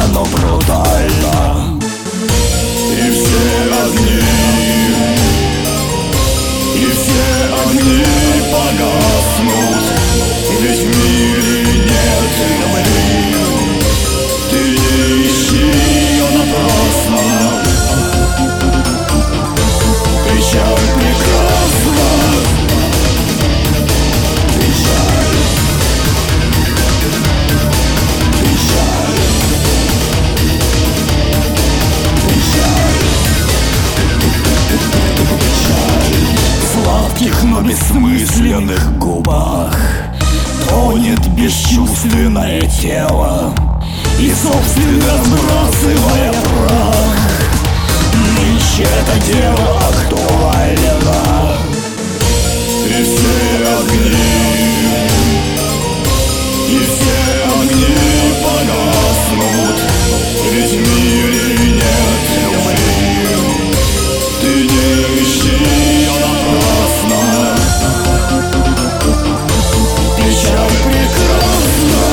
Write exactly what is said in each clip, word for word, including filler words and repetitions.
больно, но брутально. И все огни, и все огни погаснут, ведь в мире нет любви. Ты не ищи ее напрасно, печаль прекрасна. Печаль, печаль, печаль, печаль. В сладких, но бессмысленных губах тонет бесчувственное тело, и собственно сбрасывая прах, нынче это дело актуально. И все огни, и все огни погаснут, ведь в мире нет любви. Ты не ищи ее напрасно, печаль прекрасна.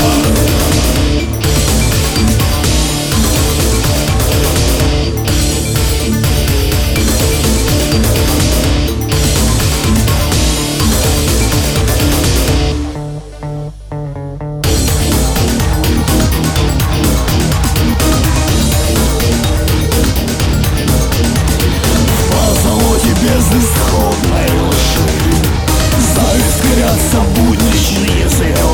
Безысходной лжи заискрятся будничные звезды.